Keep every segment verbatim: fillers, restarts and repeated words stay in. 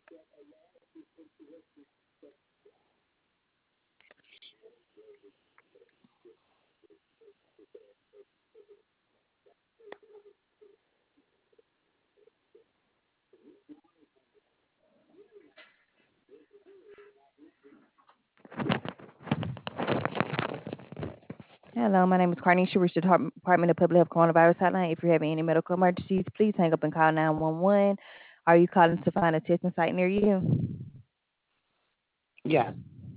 Hello, my name is Carnisha, Reach the Depart- Department of Public Health Coronavirus Hotline. If you're having any medical emergencies, please hang up and call nine one one. Are you calling to find a testing site near you? Yes.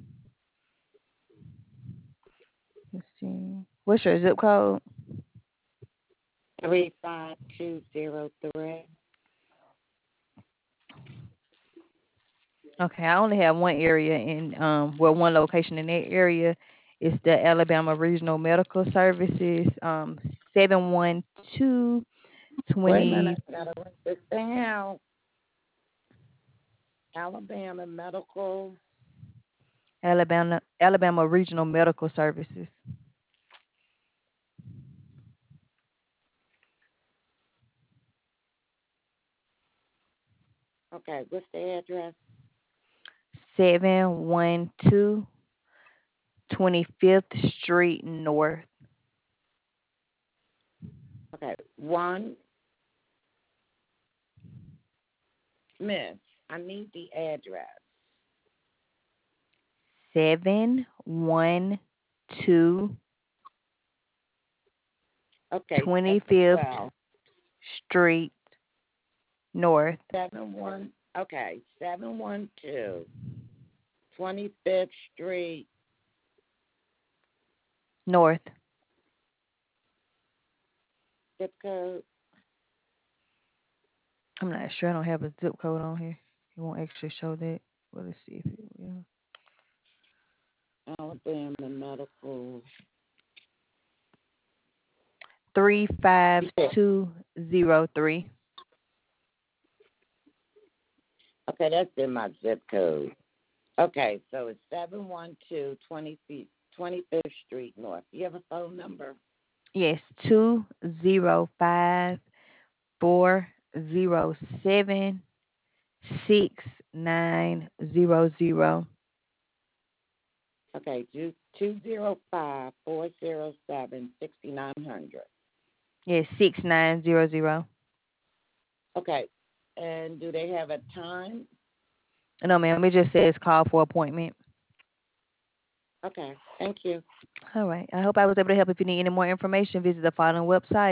Let's see. What's your zip code? Three five two zero three. Okay, I only have one area in um well one location in that area. It's the Alabama Regional Medical Services, um seven one two Wait a twenty minute, I gotta write this down. Alabama Medical. Alabama Alabama Regional Medical Services. Okay, what's the address? seven one two twenty-fifth Street North. Okay, one Miss. I need the address. seven one two Okay, seven twenty-fifth well. Street North. Seven one. Okay, seven one two twenty fifth Street. North. Zip code. I'm not sure. I don't have a zip code on here. It won't actually show that. Well, let's see if it will. Alabama Medical. three five two zero three. Okay, that's in my zip code. Okay, so it's seven one two twenty feet twenty fifth Street North. You have a phone number? Yes, two zero five four zero seven six nine zero zero. Okay, two two zero five four zero seven sixty nine hundred. Yes, six nine zero zero. Okay, and do they have a time? No, ma'am. It just says call for appointment. Okay, thank you. All right. I hope I was able to help. If you need any more information, visit the following website.